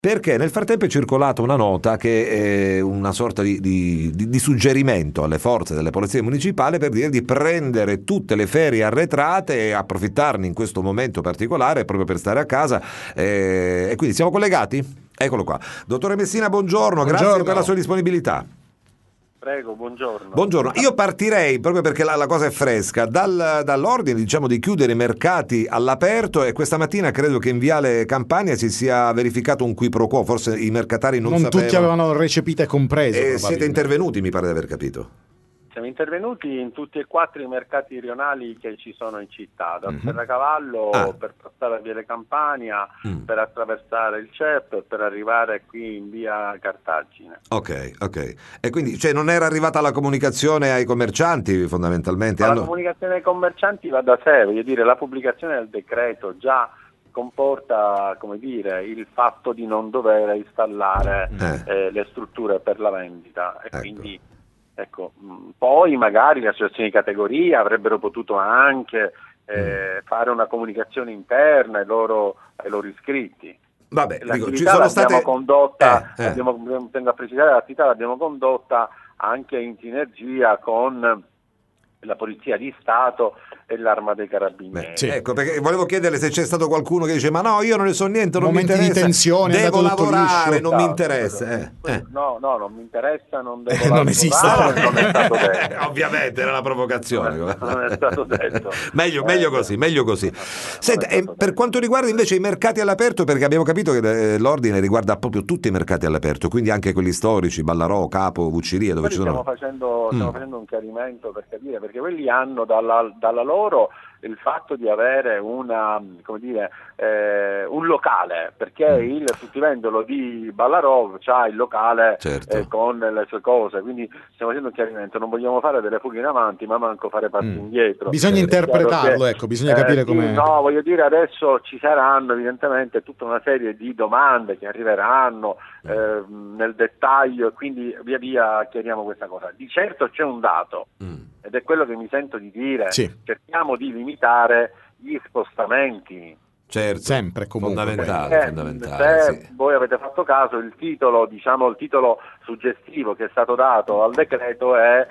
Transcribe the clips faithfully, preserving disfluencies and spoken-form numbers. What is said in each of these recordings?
Perché nel frattempo è circolata una nota che è una sorta di, di, di, di suggerimento alle forze delle polizie municipali per dire di prendere tutte le ferie arretrate e approfittarne in questo momento particolare proprio per stare a casa, eh, e quindi siamo collegati? Eccolo qua. Dottore Messina, buongiorno, buongiorno. Grazie per la sua disponibilità. Prego, buongiorno. Buongiorno, io partirei proprio perché la, la cosa è fresca dal, dall'ordine, diciamo, di chiudere i mercati all'aperto, e questa mattina credo che in Viale Campania si sia verificato un qui pro quo, forse i mercatari non, non sapevano. tutti avevano recepito e compreso. E siete intervenuti, mi pare di aver capito. Siamo intervenuti in tutti e quattro i mercati rionali che ci sono in città, da Mm-hmm. Serracavallo Ah. per passare a Viale Campania, Mm. per attraversare il C E P, per arrivare qui in via Cartagine. Ok, ok. E quindi, cioè, non era arrivata la comunicazione ai commercianti fondamentalmente? Ma Hanno... la comunicazione ai commercianti va da sé, voglio dire, la pubblicazione del decreto già comporta, come dire, il fatto di non dover installare Eh. eh, le strutture per la vendita e Ecco. quindi ecco, mh, poi magari le associazioni di categoria avrebbero potuto anche eh, fare una comunicazione interna ai loro, ai loro iscritti. Vabbè, dico, L'attività ci sono l'abbiamo state... condotta, Eh, eh. abbiamo, tengo a precisare, l'attività l'abbiamo condotta anche in sinergia con la Polizia di Stato e l'Arma dei Carabinieri. Beh, sì. Ecco, perché volevo chiederle se c'è stato qualcuno che dice ma no, io non ne so niente, non Momenti mi di interessa, tensione, è devo andato tutto lavorare, liscio. non mi No, interessa. Eh, eh. No, no, non mi interessa, non devo Eh, non esiste. lavorare, non è stato detto. Ovviamente era una provocazione. Non è- non è stato detto. meglio, Eh, meglio così, meglio così. non Senta, è e stato per detto. quanto riguarda invece i mercati all'aperto, perché abbiamo capito che eh, l'ordine riguarda proprio tutti i mercati all'aperto, quindi anche quelli storici, Ballarò, Capo, Vucciria, dove Quelli ci sono... stiamo facendo, stiamo Mm. facendo un chiarimento per capire, perché quelli hanno dalla, dalla loro il fatto di avere una, come dire, eh, un locale, perché Mm. il fruttivendolo di Ballarò c'ha il locale Certo. eh, con le sue cose, quindi stiamo facendo un chiarimento, non vogliamo fare delle fughe in avanti ma manco fare passi Mm. indietro. Bisogna Certo. interpretarlo, Che, ecco, bisogna eh, capire sì, come... No, voglio dire, adesso ci saranno evidentemente tutta una serie di domande che arriveranno eh, nel dettaglio e quindi via via chiariamo questa cosa. Di certo c'è un dato, Mm. ed è quello che mi sento di dire, Sì. cerchiamo di limitare gli spostamenti. Certo, Sempre, comunque. fondamentale, Eh, fondamentale, se sì. voi avete fatto caso, il titolo, diciamo, il titolo suggestivo che è stato dato al decreto è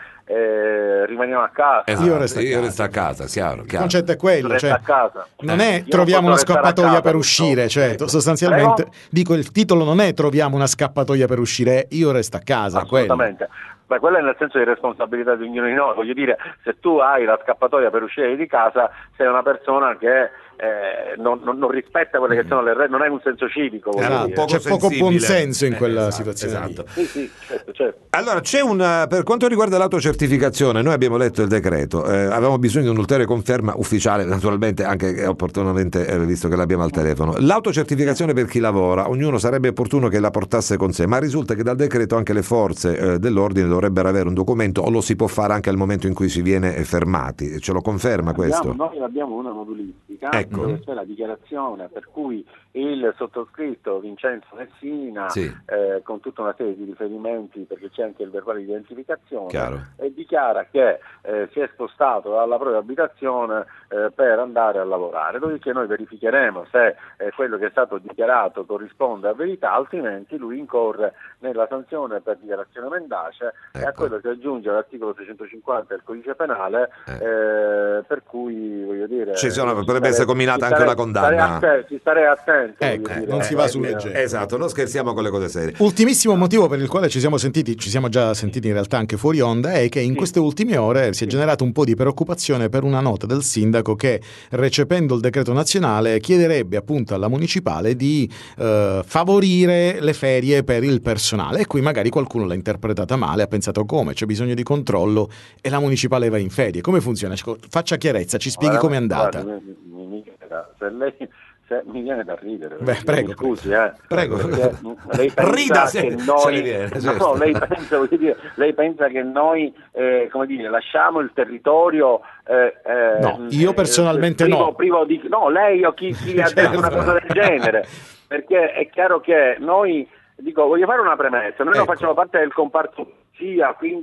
eh, rimaniamo a casa. Esatto, Io resto a io casa. resto a casa, chiaro, Il chiaro. concetto è quello, Resta cioè, a casa. non Eh, è io non troviamo posso una restare a scappatoia casa, per purtroppo. uscire, cioè Prego. sostanzialmente Prego? dico il titolo non è troviamo una scappatoia per uscire, è io resto a casa, quello. Assolutamente. Beh, quello è nel senso di responsabilità di ognuno di noi, voglio dire, se tu hai la scappatoia per uscire di casa, sei una persona che eh, non, non- non rispetta quelle che sono le regole, non hai un senso civico, voglio Esatto, dire. poco c'è poco sensibile. buonsenso in Eh, quella esatto, situazione lì. esatto. Sì, sì, certo, certo. Allora, c'è un, per quanto riguarda l'autocertificazione, noi abbiamo letto il decreto, eh, avevamo bisogno di un'ulteriore conferma ufficiale, naturalmente anche opportunamente, eh, visto che l'abbiamo al telefono. L'autocertificazione per chi lavora, ognuno sarebbe opportuno che la portasse con sé, ma risulta che dal decreto anche le forze eh, dell'ordine dovrebbero avere un documento, o lo si può fare anche al momento in cui si viene eh, fermati. Ce lo conferma questo? Abbiamo- noi abbiamo una modulistica Ecco. dove c'è la dichiarazione per cui il sottoscritto Vincenzo Messina, Sì. eh, con tutta una serie di riferimenti, perché c'è anche il verbale di identificazione, Chiaro. e dichiara che eh, si è spostato dalla propria abitazione eh, per andare a lavorare, dopodiché noi verificheremo se eh, quello che è stato dichiarato corrisponde a verità, altrimenti lui incorre nella sanzione per dichiarazione mendace e a Ecco. quello si aggiunge l'articolo seicentocinquanta del codice penale, Eh. eh, per cui voglio dire Ci sono- ci potrebbe starei- essere comminata ci anche starei- una condanna. Ci starei attento, ci starei attento, Ecco, voglio eh, dire, non si eh, va eh, sul eh, leggero. Esatto, non scherziamo con le cose serie. Ultimissimo motivo per il quale ci siamo sentiti, ci siamo già sentiti in realtà anche fuori onda, è che in Sì. queste ultime ore si è Sì. generato un po' di preoccupazione per una nota del sindaco che, recependo il decreto nazionale, chiederebbe appunto alla municipale di eh, favorire le ferie per il personale. E qui magari qualcuno l'ha interpretata male, ha pensato come c'è bisogno di controllo e la municipale va in ferie. Come funziona? Faccia chiarezza, ci spieghi com'è andata. Guardi, mi, mi, mi, se lei, se, mi viene da ridere. Beh, prego, mi scusi, eh. prego. Perché lei pensa Rida se- che se noi, le viene, no, certo. lei pensa, voglio dire, lei pensa che noi, eh, come dire, lasciamo il territorio. Eh, eh, No, io personalmente privo, no. Privo di, no, lei o chi, chi le ha detto una cosa del genere, perché è chiaro che noi, dico, voglio fare una premessa, noi non Ecco. facciamo parte del comparto polizia, quindi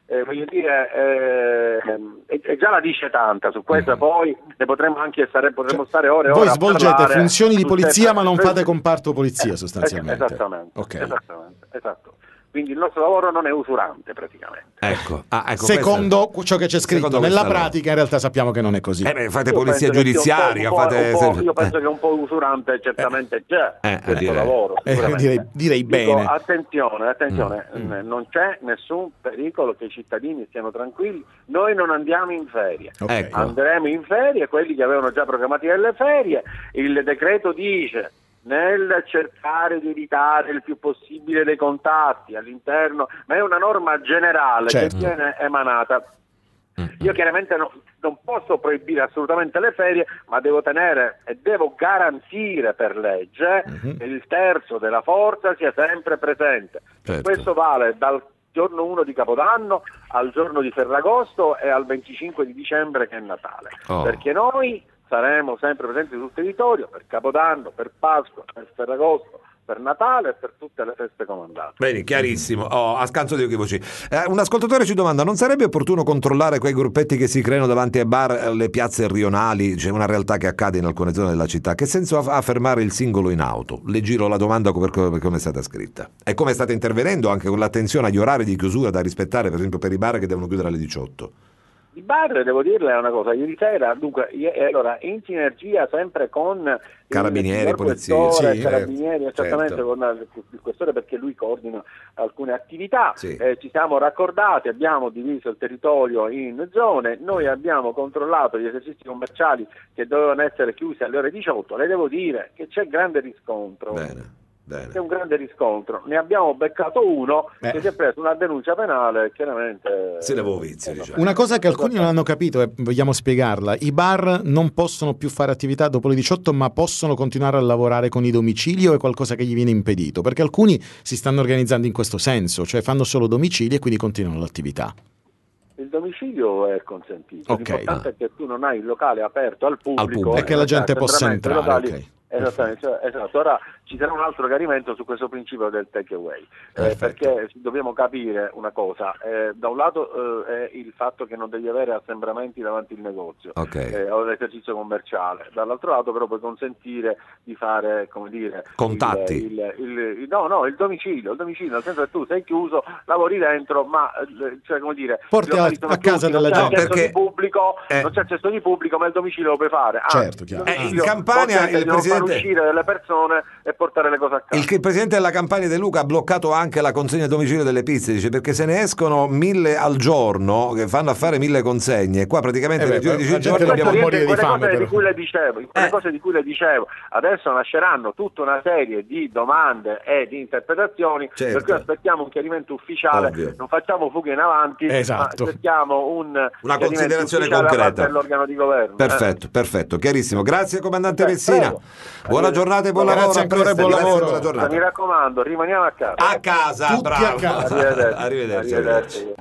eh, voglio dire, eh, e già la dice tanta su questa, mm. poi ne potremmo anche stare, potremmo cioè, stare ore e voi ore svolgete funzioni di polizia ma non per... fate comparto polizia sostanzialmente. Esattamente, okay. esattamente, esatto. Quindi il nostro lavoro non è usurante praticamente. Ecco, ah, ecco secondo questo, ciò che c'è scritto nella pratica, no. in realtà sappiamo che non è così. Eh beh, fate io polizia giudiziaria, fate... un po', io penso eh. che un po' usurante certamente c'è eh, questo direi. lavoro. Eh, direi, direi Dico, bene. Attenzione, attenzione, mm. non c'è nessun pericolo che i cittadini stiano tranquilli. Noi non andiamo in ferie. Okay. Ecco. Andremo in ferie, quelli che avevano già programmati delle ferie. Il decreto dice... nel cercare di evitare il più possibile dei contatti all'interno, ma è una norma generale certo. che viene emanata. Io chiaramente no, non posso proibire assolutamente le ferie, ma devo tenere e devo garantire per legge uh-huh. che il terzo della forza sia sempre presente. Certo. Questo vale dal giorno uno di Capodanno al giorno di Ferragosto e al venticinque di dicembre che è Natale, oh. perché noi saremo sempre presenti sul territorio per Capodanno, per Pasqua, per Ferragosto, per Natale e per tutte le feste comandate. Bene, chiarissimo. Oh, a scanso di equivoci. Eh, un ascoltatore ci domanda: non sarebbe opportuno controllare quei gruppetti che si creano davanti ai bar, le piazze rionali? C'è una realtà che accade in alcune zone della città. Che senso ha fermare il singolo in auto? Le giro la domanda per come è stata scritta. E come state intervenendo anche con l'attenzione agli orari di chiusura da rispettare, per esempio per i bar che devono chiudere alle diciotto? Il bar, devo dirle una cosa, ieri sera, dunque, io, allora, in sinergia sempre con carabinieri, polizia, sì, carabinieri, eh, esattamente certo. con il questore, perché lui coordina alcune attività, sì. eh, ci siamo raccordati, abbiamo diviso il territorio in zone, noi abbiamo controllato gli esercizi commerciali che dovevano essere chiusi alle ore diciotto, le devo dire che c'è grande riscontro. Bene. Bene. C'è un grande riscontro, ne abbiamo beccato uno eh. che si è preso una denuncia penale, chiaramente se ne avevo vizi, diciamo. Una cosa che alcuni non hanno capito e vogliamo spiegarla: i bar non possono più fare attività dopo le diciotto, ma possono continuare a lavorare con i domicili, o è qualcosa che gli viene impedito? Perché alcuni si stanno organizzando in questo senso, cioè fanno solo domicili e quindi continuano l'attività. Il domicilio è consentito, okay. l'importante ah. è che tu non hai il locale aperto al pubblico, al pubblico. E che la gente possa entrare, locali, okay. Esattamente, cioè, esatto. Ora ci sarà un altro chiarimento su questo principio del take away, eh, perché dobbiamo capire una cosa, eh, da un lato eh, è il fatto che non devi avere assembramenti davanti al negozio okay. eh, o l'esercizio commerciale, dall'altro lato però puoi consentire di fare, come dire, contatti, il, il, il, il, no no il domicilio, il domicilio nel senso che tu sei chiuso, lavori dentro, ma cioè come dire, porti a, a casa tutti, della gente, perché di pubblico, eh. non c'è accesso di pubblico, ma il domicilio lo puoi fare. Ah, certo, chiaro. Eh, in Campania il presidente uscire delle persone e portare le cose a casa. Il, il presidente della Campania De Luca ha bloccato anche la consegna a domicilio delle pizze, dice, perché se ne escono mille al giorno che fanno a fare mille consegne. Qua praticamente eh nel giro di cinque giorni abbiamo morire di fame. Però. Di cui le dicevo, quelle eh. cose di cui le dicevo, adesso nasceranno tutta una serie di domande e di interpretazioni, certo. per cui aspettiamo un chiarimento ufficiale, ovvio. Non facciamo fughe in avanti, esatto. ma aspettiamo un una considerazione concreta dell'organo di governo. Perfetto, eh. perfetto, chiarissimo. Grazie comandante Beh, Messina. prego. Buona giornata e buon lavoro. Grazie ancora e buon Grazie, lavoro. buona giornata. Mi raccomando, rimaniamo a casa. A casa, Tutti bravo. a casa. Arrivederci. Arrivederci. Arrivederci.